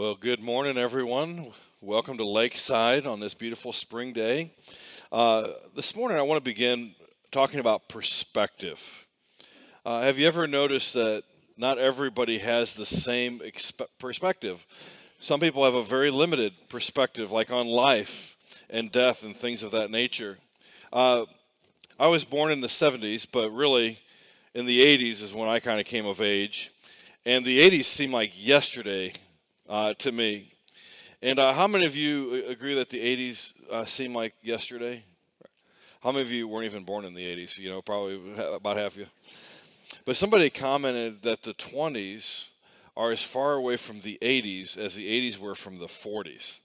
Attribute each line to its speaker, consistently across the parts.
Speaker 1: Well, good morning, everyone. Welcome to Lakeside on this beautiful spring day. This morning, I want to begin talking about perspective. Have you ever noticed that not everybody has the same perspective? Some people have a very limited perspective, like on life and death and things of that nature. I was born in the 70s, but really in the 80s is when I kind of came of age. And the 80s seemed like yesterday to me. And how many of you agree that the 80s seem like yesterday? How many of you weren't even born in the 80s? You know, probably about half of you. But somebody commented that the 20s are as far away from the 80s as the 80s were from the 40s.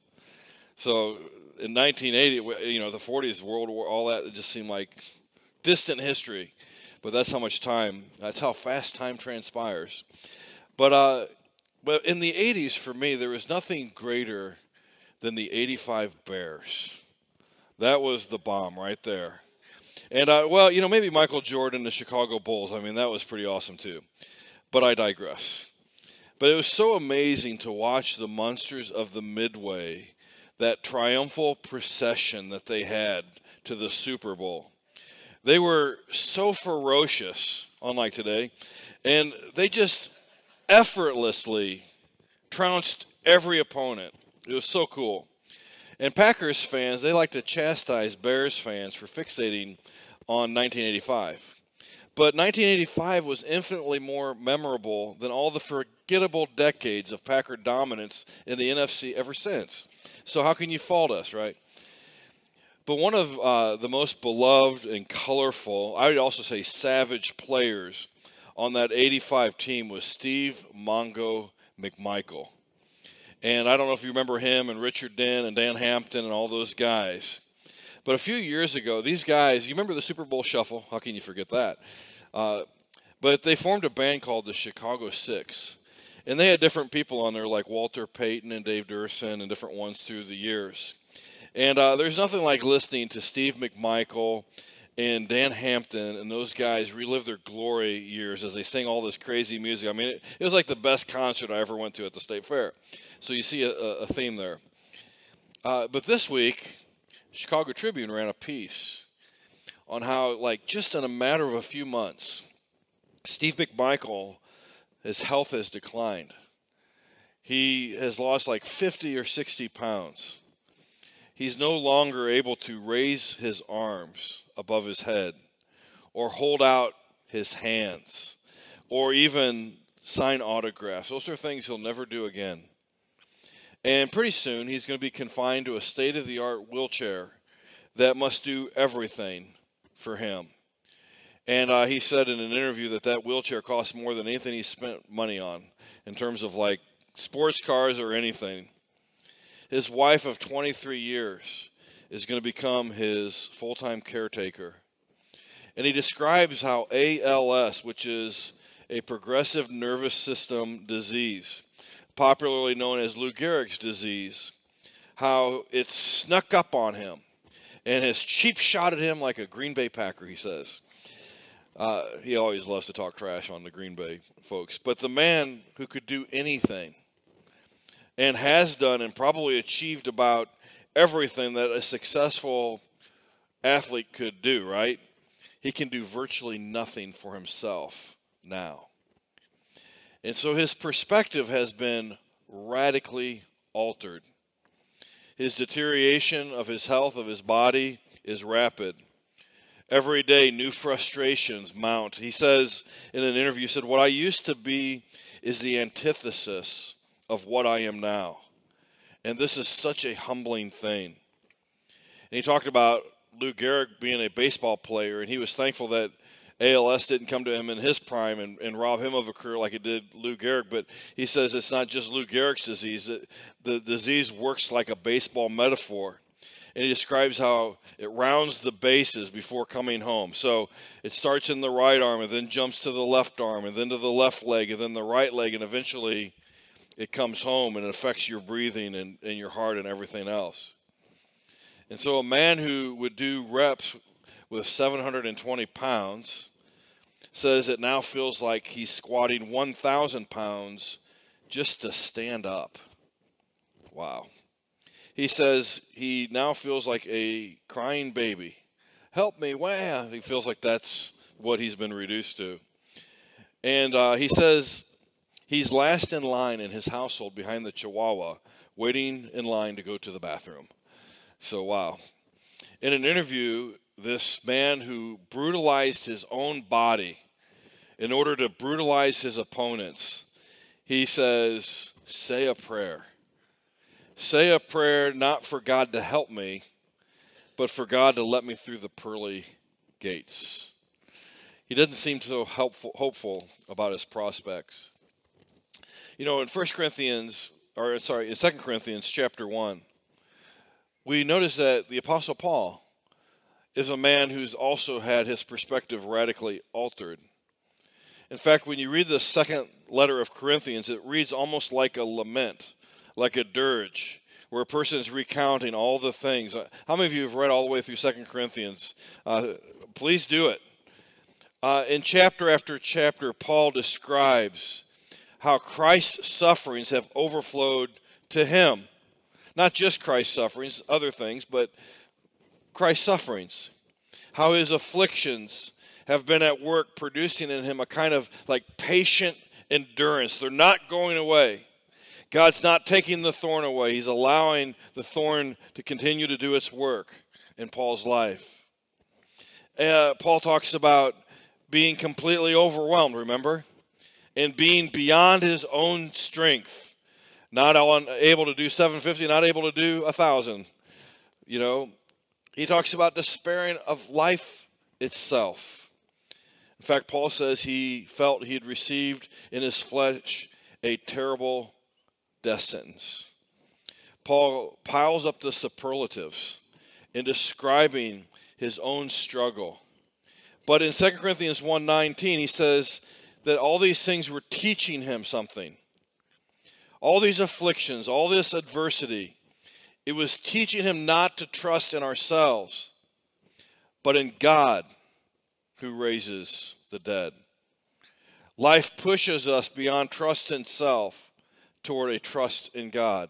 Speaker 1: So in 1980, you know, the 40s, World War, all that, it just seemed like distant history. But that's how much time, that's how fast time transpires. But in the 80s, for me, there was nothing greater than the 85 Bears. That was the bomb right there. And, well, you know, maybe Michael Jordan, the Chicago Bulls. I mean, that was pretty awesome, too. But I digress. But it was so amazing to watch the Monsters of the Midway, that triumphal procession that they had to the Super Bowl. They were so ferocious, unlike today, and they just effortlessly trounced every opponent. It was so cool. And Packers fans, they like to chastise Bears fans for fixating on 1985. But 1985 was infinitely more memorable than all the forgettable decades of Packer dominance in the NFC ever since. So how can you fault us, right? But one of the most beloved and colorful, I would also say savage players on that 85 team was Steve Mongo McMichael. And I don't know if you remember him and Richard Dent and Dan Hampton and all those guys. But a few years ago, these guys, you remember the Super Bowl Shuffle? How can you forget that? But they formed a band called the Chicago Six. And they had different people on there like Walter Payton and Dave Durson and different ones through the years. And there's nothing like listening to Steve McMichael and Dan Hampton and those guys relive their glory years as they sing all this crazy music. I mean, it was like the best concert I ever went to at the State Fair. So you see a theme there. But this week, Chicago Tribune ran a piece on how, like, just in a matter of a few months, Steve McMichael, his health has declined. He has lost like 50 or 60 pounds. He's no longer able to raise his arms above his head or hold out his hands or even sign autographs. Those are things he'll never do again. And pretty soon he's going to be confined to a state-of-the-art wheelchair that must do everything for him. And he said in an interview that wheelchair costs more than anything he spent money on in terms of like sports cars or anything. His wife of 23 years is going to become his full-time caretaker. And he describes how ALS, which is a progressive nervous system disease, popularly known as Lou Gehrig's disease, how it snuck up on him and has cheap-shotted him like a Green Bay Packer, he says. He always loves to talk trash on the Green Bay folks. But the man who could do anything and has done and probably achieved about everything that a successful athlete could do, right? He can do virtually nothing for himself now. And so his perspective has been radically altered. His deterioration of his health, of his body, is rapid. Every day, new frustrations mount. He says in an interview, he said, "What I used to be is the antithesis of what I am now. And this is such a humbling thing." And he talked about Lou Gehrig being a baseball player, and he was thankful that ALS didn't come to him in his prime and rob him of a career like it did Lou Gehrig. But he says it's not just Lou Gehrig's disease. The disease works like a baseball metaphor. And he describes how it rounds the bases before coming home. So it starts in the right arm and then jumps to the left arm and then to the left leg and then the right leg, and eventually it comes home and it affects your breathing and your heart and everything else. And so a man who would do reps with 720 pounds says it now feels like he's squatting 1,000 pounds just to stand up. Wow. He says he now feels like a crying baby. Help me, wow. He feels like that's what he's been reduced to. And he says he's last in line in his household behind the Chihuahua, waiting in line to go to the bathroom. So, wow. In an interview, this man who brutalized his own body in order to brutalize his opponents, he says, say a prayer. Say a prayer not for God to help me, but for God to let me through the pearly gates. He doesn't seem so hopeful about his prospects. You know, in 2 Corinthians chapter 1, we notice that the Apostle Paul is a man who's also had his perspective radically altered. In fact, when you read the second letter of Corinthians, it reads almost like a lament, like a dirge, where a person is recounting all the things. How many of you have read all the way through 2 Corinthians? Please do it. In chapter after chapter, Paul describes how Christ's sufferings have overflowed to him. Not just Christ's sufferings, other things, but Christ's sufferings. How his afflictions have been at work producing in him a kind of like patient endurance. They're not going away. God's not taking the thorn away. He's allowing the thorn to continue to do its work in Paul's life. Paul talks about being completely overwhelmed, remember? And being beyond his own strength. Not able to do 750, not able to do 1,000. You know, he talks about despairing of life itself. In fact, Paul says he felt he had received in his flesh a terrible death sentence. Paul piles up the superlatives in describing his own struggle. But in 2 Corinthians 1:19, he says that all these things were teaching him something. All these afflictions, all this adversity, it was teaching him not to trust in ourselves, but in God who raises the dead. Life pushes us beyond trust in self toward a trust in God,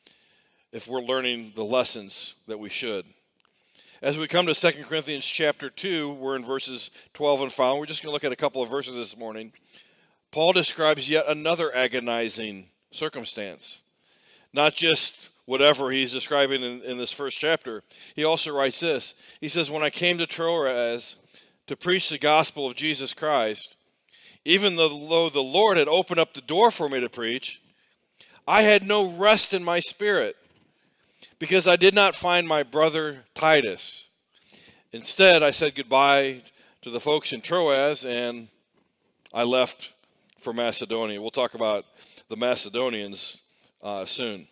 Speaker 1: if we're learning the lessons that we should. As we come to 2 Corinthians chapter 2, we're in verses 12 and following. We're just going to look at a couple of verses this morning. Paul describes yet another agonizing circumstance. Not just whatever he's describing in this first chapter. He also writes this. He says, when I came to Troas to preach the gospel of Jesus Christ, even though the Lord had opened up the door for me to preach, I had no rest in my spirit, because I did not find my brother Titus. Instead, I said goodbye to the folks in Troas, and I left for Macedonia. We'll talk about the Macedonians soon.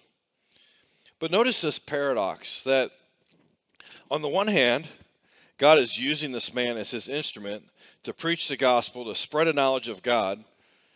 Speaker 1: But notice this paradox, that on the one hand, God is using this man as his instrument to preach the gospel, to spread a knowledge of God,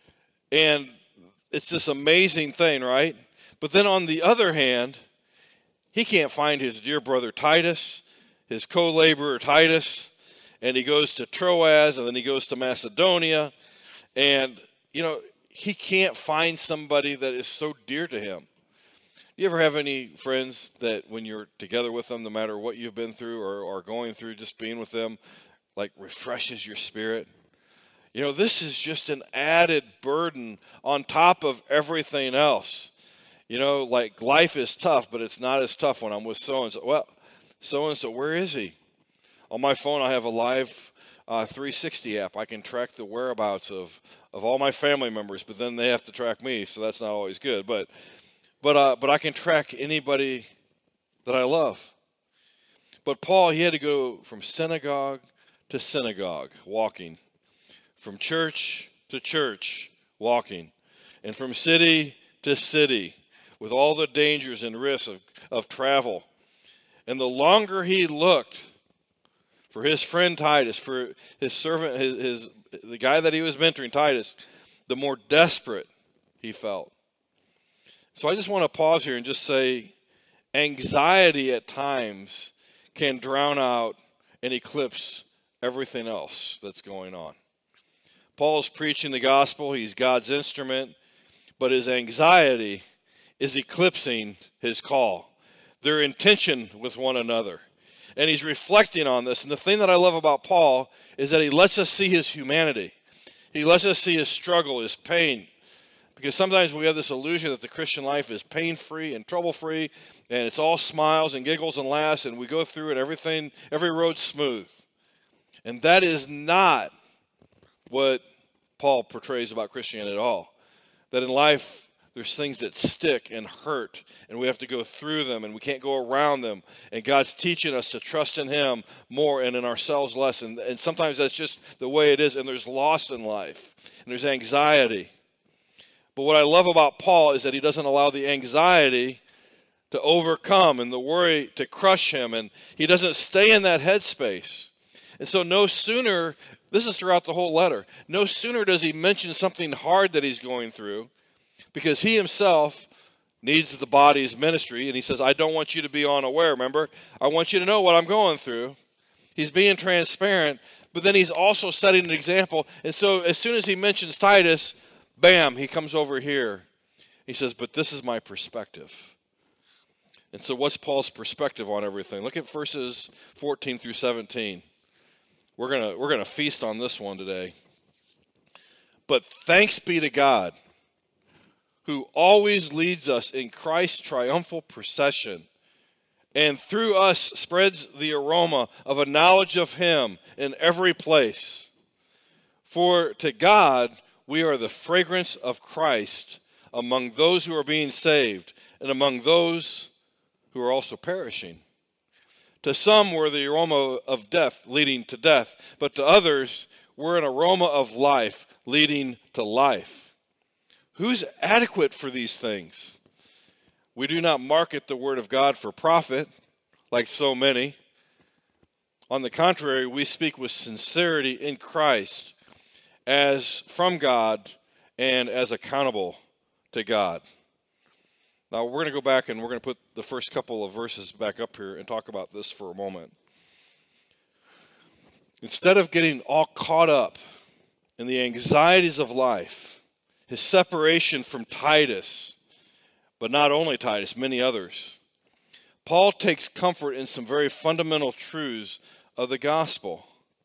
Speaker 1: and it's this amazing thing, right? But then on the other hand, he can't find his dear brother Titus, his co-laborer Titus, and he goes to Troas, and then he goes to Macedonia, and, you know, he can't find somebody that is so dear to him. You ever have any friends that when you're together with them, no matter what you've been through or going through, just being with them, like refreshes your spirit? You know, this is just an added burden on top of everything else. You know, like life is tough, but it's not as tough when I'm with so-and-so. Well, so-and-so, where is he? On my phone, I have a live 360 app. I can track the whereabouts of all my family members, but then they have to track me, so that's not always good. But I can track anybody that I love. But Paul, he had to go from synagogue to synagogue, walking. From church to church, walking. And from city to city, with all the dangers and risks of travel. And the longer he looked for his friend Titus, for his servant, the guy that he was mentoring, Titus, the more desperate he felt. So I just want to pause here and just say, anxiety at times can drown out and eclipse everything else that's going on. Paul's preaching the gospel. He's God's instrument. But his anxiety is eclipsing his call. They're in tension with one another. And he's reflecting on this. And the thing that I love about Paul is that he lets us see his humanity. He lets us see his struggle, his pain. Because sometimes we have this illusion that the Christian life is pain-free and trouble-free, and it's all smiles and giggles and laughs, and we go through it, every road's smooth. And that is not what Paul portrays about Christianity at all. That in life, there's things that stick and hurt, and we have to go through them, and we can't go around them. And God's teaching us to trust in him more and in ourselves less. And sometimes that's just the way it is, and there's loss in life, and there's anxiety. But what I love about Paul is that he doesn't allow the anxiety to overcome and the worry to crush him, and he doesn't stay in that headspace. And so no sooner, this is throughout the whole letter, no sooner does he mention something hard that he's going through, because he himself needs the body's ministry, and he says, I don't want you to be unaware, remember? I want you to know what I'm going through. He's being transparent, but then he's also setting an example. And so as soon as he mentions Titus, bam, he comes over here. He says, but this is my perspective. And so what's Paul's perspective on everything? Look at verses 14 through 17. We're gonna feast on this one today. But thanks be to God, who always leads us in Christ's triumphal procession, and through us spreads the aroma of a knowledge of him in every place. For to God we are the fragrance of Christ among those who are being saved and among those who are also perishing. To some we're the aroma of death leading to death, but to others we're an aroma of life leading to life. Who's adequate for these things? We do not market the word of God for profit, like so many. On the contrary, we speak with sincerity in Christ, as from God and as accountable to God. Now, we're going to go back and we're going to put the first couple of verses back up here and talk about this for a moment. Instead of getting all caught up in the anxieties of life, his separation from Titus, but not only Titus, many others, Paul takes comfort in some very fundamental truths of the gospel.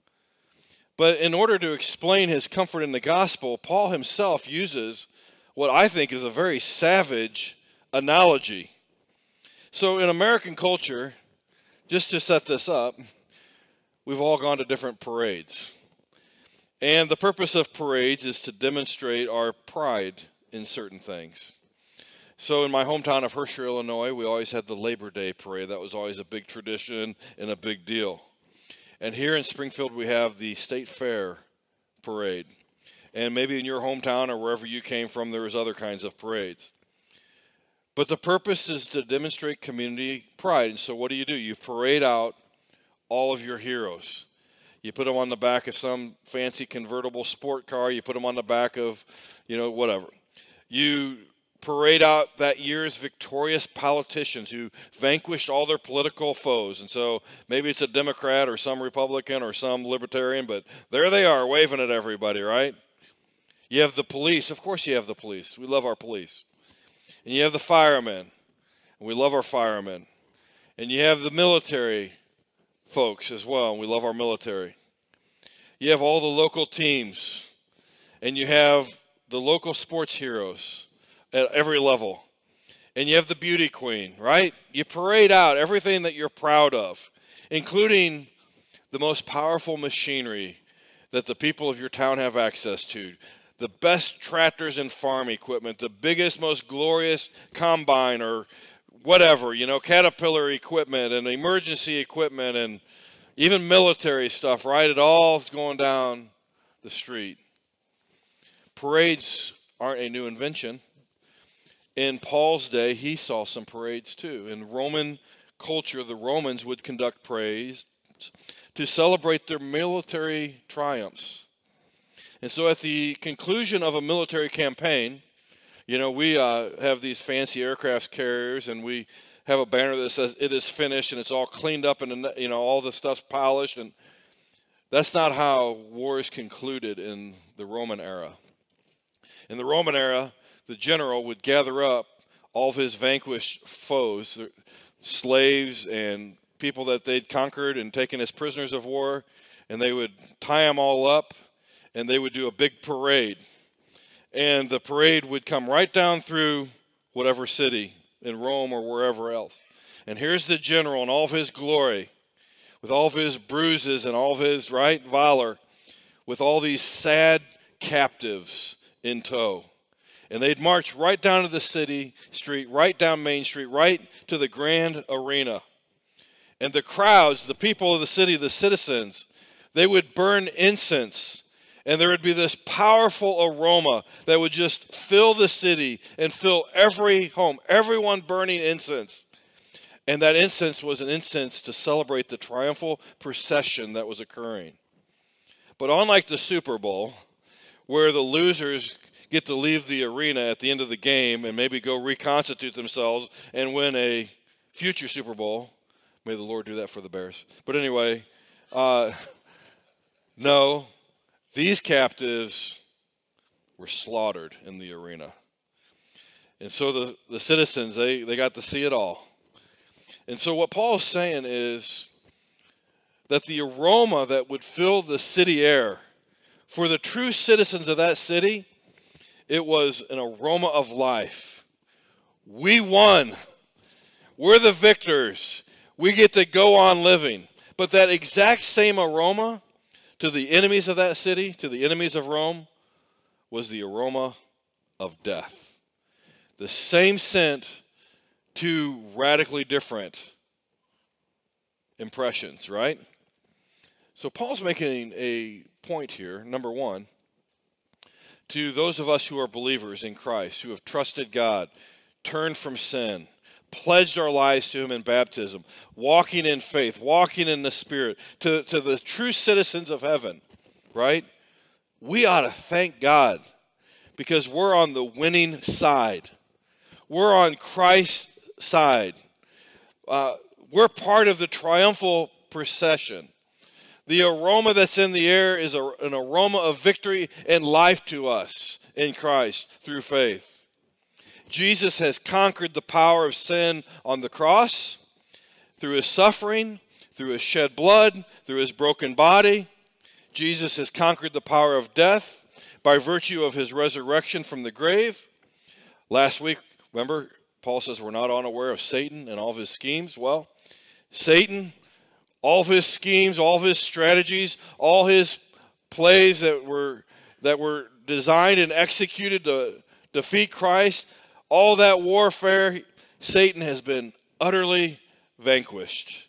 Speaker 1: But in order to explain his comfort in the gospel, Paul himself uses what I think is a very savage analogy. So in American culture, just to set this up, we've all gone to different parades. And the purpose of parades is to demonstrate our pride in certain things. So in my hometown of Herscher, Illinois, we always had the Labor Day parade. That was always a big tradition and a big deal. And here in Springfield, we have the State Fair parade. And maybe in your hometown or wherever you came from, there was other kinds of parades. But the purpose is to demonstrate community pride. And so what do? You parade out all of your heroes. You put them on the back of some fancy convertible sport car. You put them on the back of, whatever. You parade out that year's victorious politicians who vanquished all their political foes. And so maybe it's a Democrat or some Republican or some Libertarian, but there they are waving at everybody, right? You have the police. Of course you have the police. We love our police. And you have the firemen. And we love our firemen. And you have the military folks as well, and we love our military. You have all the local teams, and you have the local sports heroes at every level, and you have the beauty queen, right? You parade out everything that you're proud of, including the most powerful machinery that the people of your town have access to, the best tractors and farm equipment, the biggest, most glorious combine or whatever, Caterpillar equipment and emergency equipment and even military stuff, right? It all is going down the street. Parades aren't a new invention. In Paul's day, he saw some parades too. In Roman culture, the Romans would conduct parades to celebrate their military triumphs. And so at the conclusion of a military campaign, we have these fancy aircraft carriers, and we have a banner that says it is finished, and it's all cleaned up, and all the stuff's polished. And that's not how wars concluded in the Roman era. In the Roman era, the general would gather up all of his vanquished foes, slaves and people that they'd conquered and taken as prisoners of war, and they would tie them all up, and they would do a big parade. And the parade would come right down through whatever city, in Rome or wherever else. And here's the general in all of his glory, with all of his bruises and all of his valor, with all these sad captives in tow. And they'd march right down to the city street, right down Main Street, right to the grand arena. And the crowds, the people of the city, the citizens, they would burn incense. And there would be this powerful aroma that would just fill the city and fill every home, everyone burning incense. And that incense was an incense to celebrate the triumphal procession that was occurring. But unlike the Super Bowl, where the losers get to leave the arena at the end of the game and maybe go reconstitute themselves and win a future Super Bowl, may the Lord do that for the Bears. But anyway, no. These captives were slaughtered in the arena. And so the citizens, they got to see it all. And so what Paul is saying is that the aroma that would fill the city air, for the true citizens of that city, it was an aroma of life. We won. We're the victors. We get to go on living. But that exact same aroma to the enemies of that city, to the enemies of Rome, was the aroma of death. The same scent, two radically different impressions, right? So Paul's making a point here, number one, to those of us who are believers in Christ, who have trusted God, turned from sin, pledged our lives to him in baptism, walking in faith, walking in the Spirit, to the true citizens of heaven, right? We ought to thank God because we're on the winning side. We're on Christ's side. We're part of the triumphal procession. The aroma that's in the air is an aroma of victory and life to us in Christ through faith. Jesus has conquered the power of sin on the cross through his suffering, through his shed blood, through his broken body. Jesus has conquered the power of death by virtue of his resurrection from the grave. Last week, remember, Paul says we're not unaware of Satan and all of his schemes. Well, Satan, all of his schemes, all of his strategies, all his plays that were designed and executed to defeat Christ, all that warfare, Satan has been utterly vanquished.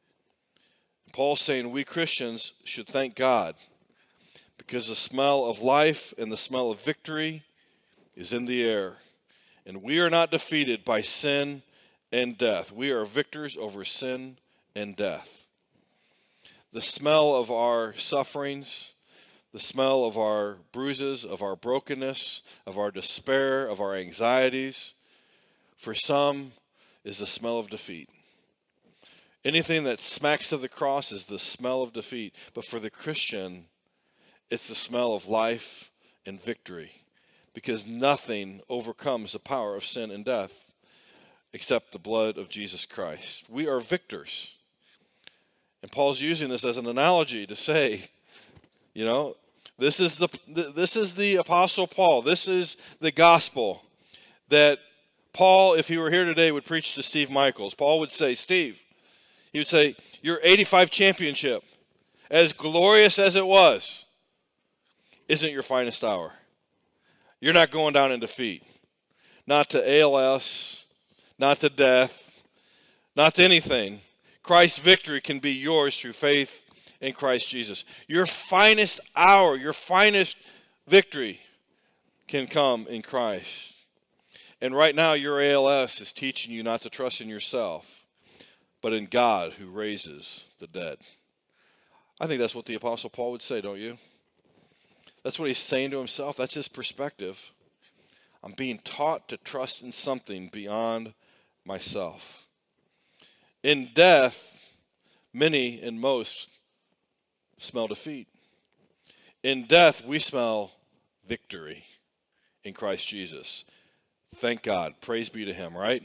Speaker 1: Paul's saying we Christians should thank God because the smell of life and the smell of victory is in the air. And we are not defeated by sin and death. We are victors over sin and death. The smell of our sufferings, the smell of our bruises, of our brokenness, of our despair, of our anxieties, for some is the smell of defeat. Anything that smacks of the cross is the smell of defeat. But for the Christian, it's the smell of life and victory. Because nothing overcomes the power of sin and death except the blood of Jesus Christ. We are victors. And Paul's using this as an analogy to say, you know, this is the Apostle Paul. This is the gospel that Paul, if he were here today, would preach to Steve Michaels. Paul would say, Steve, he would say, your 85 championship, as glorious as it was, isn't your finest hour. You're not going down in defeat. Not to ALS, not to death, not to anything. Christ's victory can be yours through faith in Christ Jesus. Your finest hour, your finest victory can come in Christ. And right now your ALS is teaching you not to trust in yourself, but in God who raises the dead. I think that's what the Apostle Paul would say, don't you? That's what he's saying to himself. That's his perspective. I'm being taught to trust in something beyond myself. In death, many and most smell defeat. In death, we smell victory in Christ Jesus. Thank God. Praise be to him, right?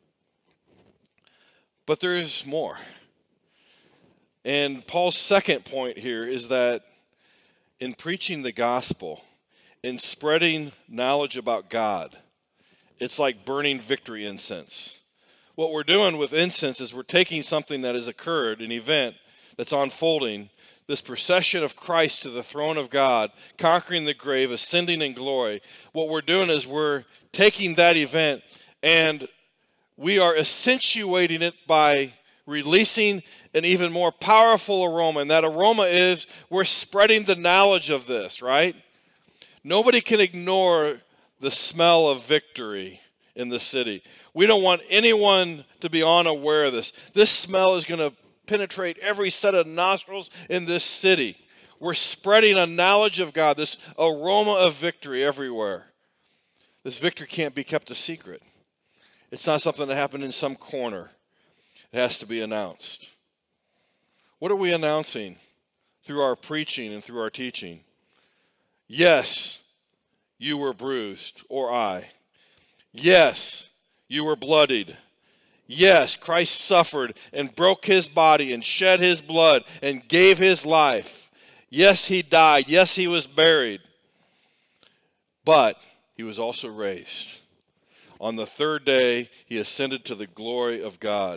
Speaker 1: But there is more. And Paul's second point here is that in preaching the gospel, in spreading knowledge about God, it's like burning victory incense. What we're doing with incense is we're taking something that has occurred, an event that's unfolding, this procession of Christ to the throne of God, conquering the grave, ascending in glory. What we're doing is we're taking that event and we are accentuating it by releasing an even more powerful aroma. And that aroma is we're spreading the knowledge of this, right? Nobody can ignore the smell of victory in the city. We don't want anyone to be unaware of this. This smell is going to penetrate every set of nostrils in this city. We're spreading a knowledge of God, this aroma of victory everywhere. This victory can't be kept a secret. It's not something that happened in some corner. It has to be announced. What are we announcing through our preaching and through our teaching? Yes, you were bruised, or I. Yes, you were bloodied. Yes, Christ suffered and broke his body and shed his blood and gave his life. Yes, he died. Yes, he was buried. But he was also raised. On the third day, he ascended to the glory of God.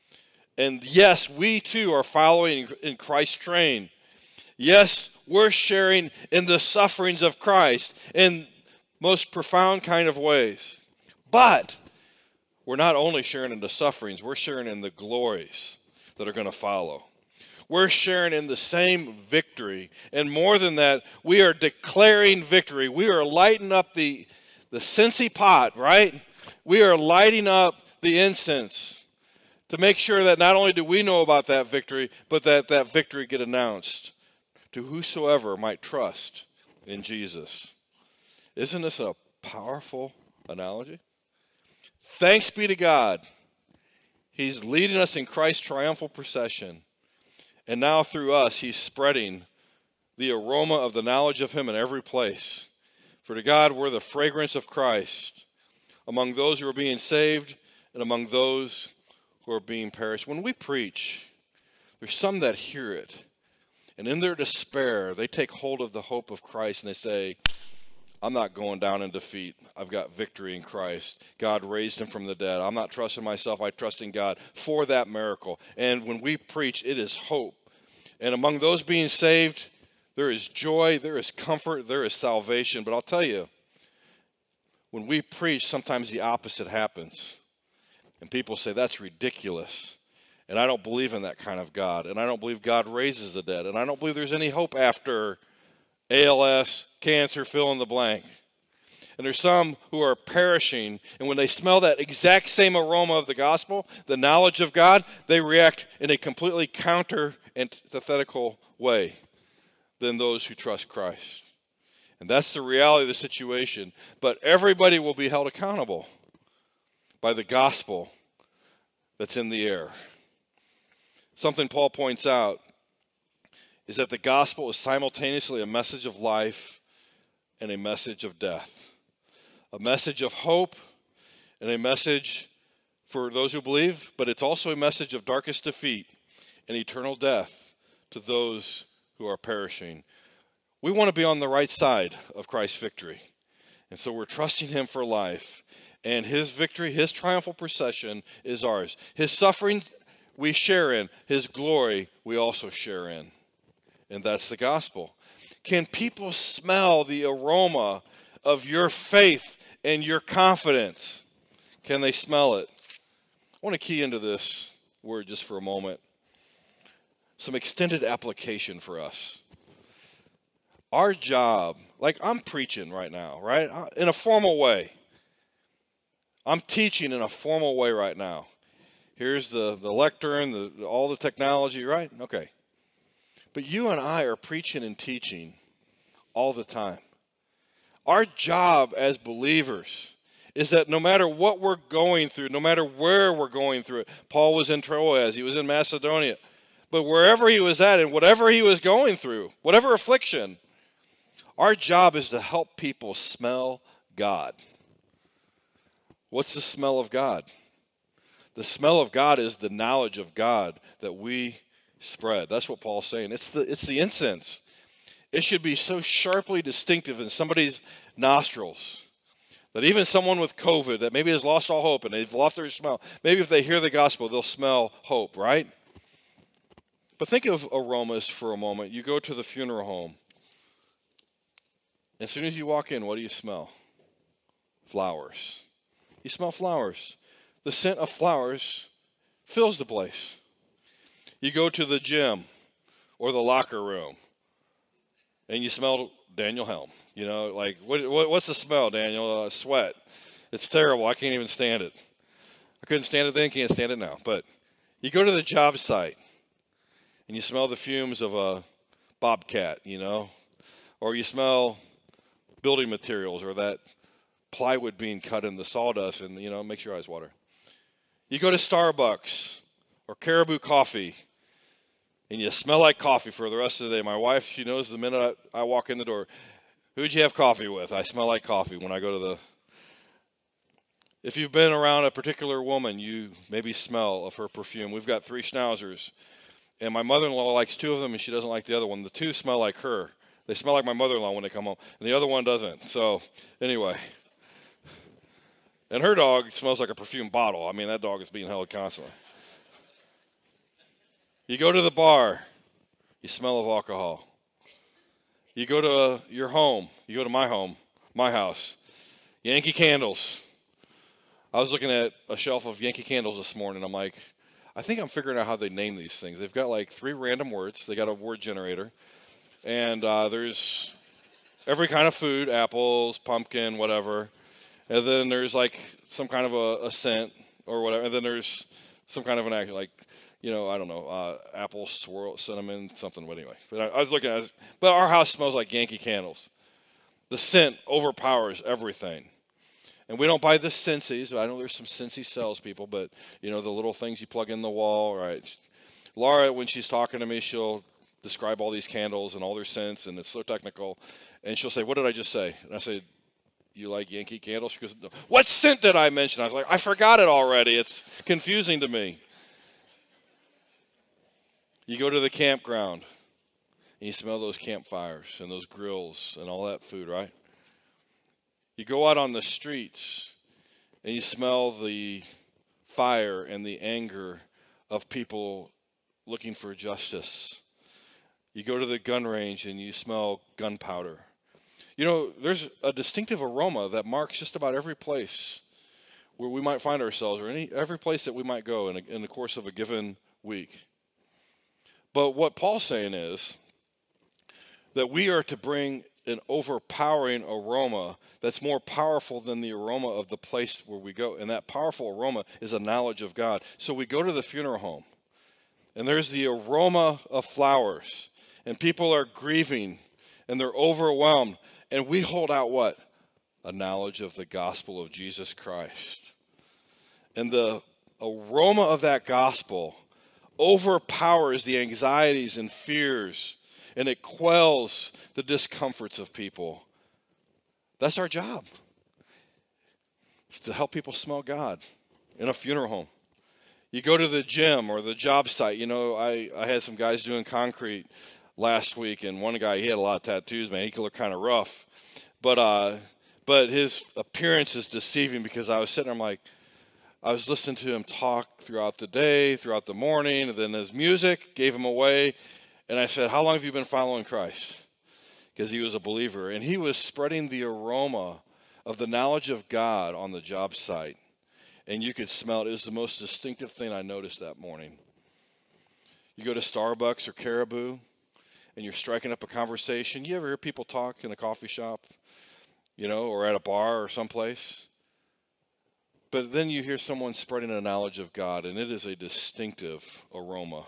Speaker 1: And yes, we too are following in Christ's train. Yes, we're sharing in the sufferings of Christ in most profound kind of ways. But we're not only sharing in the sufferings, we're sharing in the glories that are going to follow. We're sharing in the same victory. And more than that, we are declaring victory. We are lighting up the Scentsy pot, right? We are lighting up the incense to make sure that not only do we know about that victory, but that victory get announced to whosoever might trust in Jesus. Isn't this a powerful analogy? Thanks be to God. He's leading us in Christ's triumphal procession. And now through us, he's spreading the aroma of the knowledge of him in every place. For to God, we're the fragrance of Christ among those who are being saved and among those who are being perished. When we preach, there's some that hear it. And in their despair, they take hold of the hope of Christ and they say, I'm not going down in defeat. I've got victory in Christ. God raised him from the dead. I'm not trusting myself. I trust in God for that miracle. And when we preach, it is hope. And among those being saved, there is joy, there is comfort, there is salvation. But I'll tell you, when we preach, sometimes the opposite happens. And people say, that's ridiculous. And I don't believe in that kind of God. And I don't believe God raises the dead. And I don't believe there's any hope after ALS, cancer, fill in the blank. And there's some who are perishing, and when they smell that exact same aroma of the gospel, the knowledge of God, they react in a completely counter antithetical way than those who trust Christ. And that's the reality of the situation. But everybody will be held accountable by the gospel that's in the air. Something Paul points out is that the gospel is simultaneously a message of life and a message of death. A message of hope and a message for those who believe, but it's also a message of darkest defeat and eternal death to those who are perishing. We want to be on the right side of Christ's victory. And so we're trusting him for life. And his victory, his triumphal procession is ours. His suffering we share in. His glory we also share in. And that's the gospel. Can people smell the aroma of your faith and your confidence? Can they smell it? I want to key into this word just for a moment. Some extended application for us. Our job, like I'm preaching right now, right? In a formal way. I'm teaching in a formal way right now. Here's the lectern, all the technology, right? Okay. But you and I are preaching and teaching all the time. Our job as believers is that no matter what we're going through, no matter where we're going through it, Paul was in Troas, he was in Macedonia, but wherever he was at and whatever he was going through, whatever affliction, our job is to help people smell God. What's the smell of God? The smell of God is the knowledge of God that we spread. That's what Paul's saying. It's the incense. It should be so sharply distinctive in somebody's nostrils that even someone with COVID that maybe has lost all hope and they've lost their smell, maybe if they hear the gospel, they'll smell hope, right? But think of aromas for a moment. You go to the funeral home. As soon as you walk in, what do you smell? Flowers. You smell flowers. The scent of flowers fills the place. You go to the gym or the locker room, and you smell Daniel Helm. You know, like, what's the smell, Daniel? Sweat. It's terrible. I can't even stand it. I couldn't stand it then, can't stand it now. But you go to the job site, and you smell the fumes of a bobcat, you know, or you smell building materials or that plywood being cut in the sawdust, and, you know, it makes your eyes water. You go to Starbucks or Caribou Coffee, and you smell like coffee for the rest of the day. My wife, she knows the minute I walk in the door, who'd you have coffee with? I smell like coffee when I go to the... If you've been around a particular woman, you maybe smell of her perfume. We've got 3 schnauzers, and my mother-in-law likes 2 of them, and she doesn't like the other one. The 2 smell like her. They smell like my mother-in-law when they come home, and the other one doesn't. So, anyway... And her dog smells like a perfume bottle. I mean, that dog is being held constantly. You go to the bar, you smell of alcohol. You go to your home, you go to my house, Yankee Candles. I was looking at a shelf of Yankee Candles this morning. I'm like, I think I'm figuring out how they name these things. They've got like 3 random words. They got a word generator. And there's every kind of food, apples, pumpkin, whatever. And then there's like some kind of a scent or whatever. And then there's some kind of an act, like, you know, I don't know, apple, swirl, cinnamon, something. But anyway, but I was looking at it. But our house smells like Yankee Candles. The scent overpowers everything. And we don't buy the Scentsies. I know there's some Scentsy salespeople, but, you know, the little things you plug in the wall, right? Laura, when she's talking to me, she'll describe all these candles and all their scents, and it's so technical. And she'll say, what did I just say? And I say, you like Yankee Candles? She goes, no. What scent did I mention? I was like, I forgot it already. It's confusing to me. You go to the campground, and you smell those campfires and those grills and all that food, right? You go out on the streets, and you smell the fire and the anger of people looking for justice. You go to the gun range, and you smell gunpowder. You know, there's a distinctive aroma that marks just about every place where we might find ourselves, or every place that we might go in the course of a given week. But what Paul's saying is that we are to bring an overpowering aroma that's more powerful than the aroma of the place where we go. And that powerful aroma is a knowledge of God. So we go to the funeral home, and there's the aroma of flowers, and people are grieving, and they're overwhelmed. And we hold out what? A knowledge of the gospel of Jesus Christ. And the aroma of that gospel overpowers the anxieties and fears, and it quells the discomforts of people. That's our job. It's to help people smell God in a funeral home. You go to the gym or the job site. You know, I had some guys doing concrete last week, and one guy, he had a lot of tattoos, man. He could look kind of rough. But his appearance is deceiving, because I was sitting there, I'm like, I was listening to him talk throughout the day, throughout the morning, and then his music gave him away. And I said, how long have you been following Christ? Because he was a believer. And he was spreading the aroma of the knowledge of God on the job site. And you could smell it. It was the most distinctive thing I noticed that morning. You go to Starbucks or Caribou, and you're striking up a conversation. You ever hear people talk in a coffee shop, you know, or at a bar or someplace? But then you hear someone spreading a knowledge of God, and it is a distinctive aroma.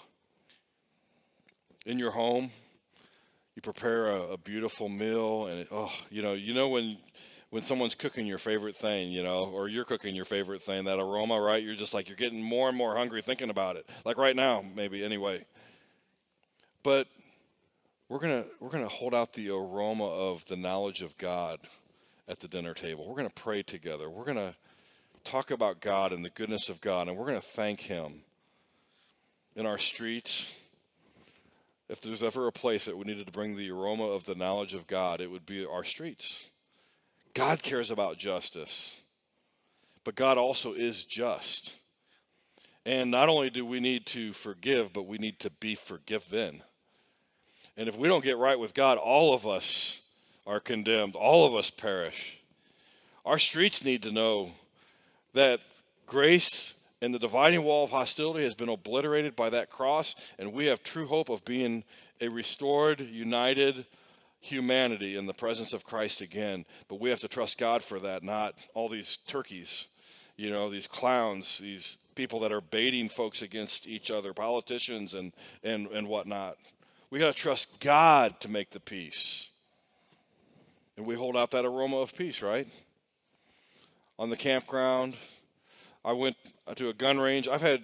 Speaker 1: In your home, you prepare a beautiful meal, and you know when someone's cooking your favorite thing, you know, or you're cooking your favorite thing, that aroma, right? You're just like, you're getting more and more hungry thinking about it. Like right now, maybe, anyway. But we're gonna hold out the aroma of the knowledge of God at the dinner table. We're gonna pray together. We're gonna talk about God and the goodness of God, and we're going to thank him in our streets. If there's ever a place that we needed to bring the aroma of the knowledge of God, it would be our streets. God cares about justice, but God also is just. And not only do we need to forgive, but we need to be forgiven. And if we don't get right with God, all of us are condemned. All of us perish. Our streets need to know that grace and the dividing wall of hostility has been obliterated by that cross, and we have true hope of being a restored, united humanity in the presence of Christ again. But we have to trust God for that, not all these turkeys, these clowns, these people that are baiting folks against each other, politicians and whatnot. We got to trust God to make the peace. And we hold out that aroma of peace, right? On the campground, I went to a gun range. I've had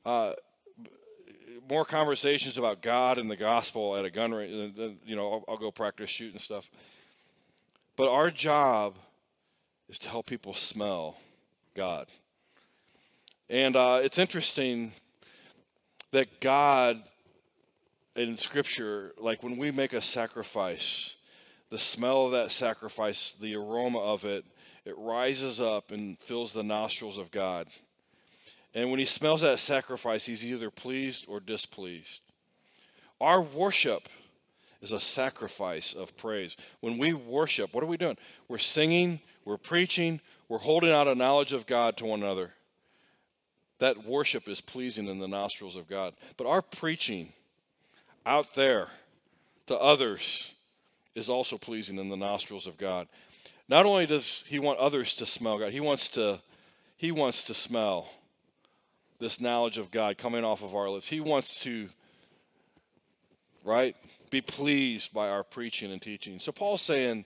Speaker 1: more conversations about God and the gospel at a gun range than I'll go practice shooting stuff. But our job is to help people smell God. And it's interesting that God in Scripture, like when we make a sacrifice, the smell of that sacrifice, the aroma of it, it rises up and fills the nostrils of God. And when he smells that sacrifice, he's either pleased or displeased. Our worship is a sacrifice of praise. When we worship, what are we doing? We're singing, we're preaching, we're holding out a knowledge of God to one another. That worship is pleasing in the nostrils of God. But our preaching out there to others is also pleasing in the nostrils of God. Not only does he want others to smell God, he wants to smell this knowledge of God coming off of our lips. He wants to, be pleased by our preaching and teaching. So Paul's saying,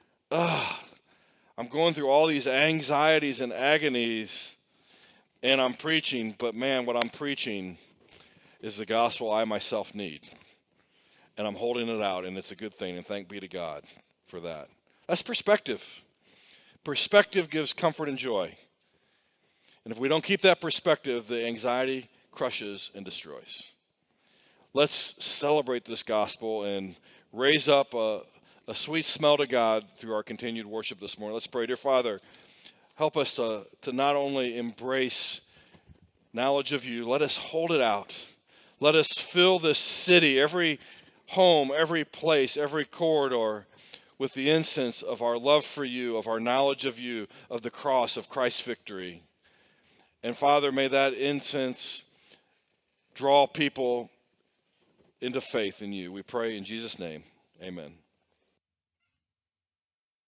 Speaker 1: I'm going through all these anxieties and agonies, and I'm preaching, but man, what I'm preaching is the gospel I myself need. And I'm holding it out, and it's a good thing, and thank be to God for that. That's perspective. Perspective gives comfort and joy. And if we don't keep that perspective, the anxiety crushes and destroys. Let's celebrate this gospel and raise up a sweet smell to God through our continued worship this morning. Let's pray. Dear Father, help us to not only embrace knowledge of you, let us hold it out. Let us fill this city, every home, every place, every corridor, with the incense of our love for you, of our knowledge of you, of the cross, of Christ's victory. And Father, may that incense draw people into faith in you. We pray in Jesus' name. Amen.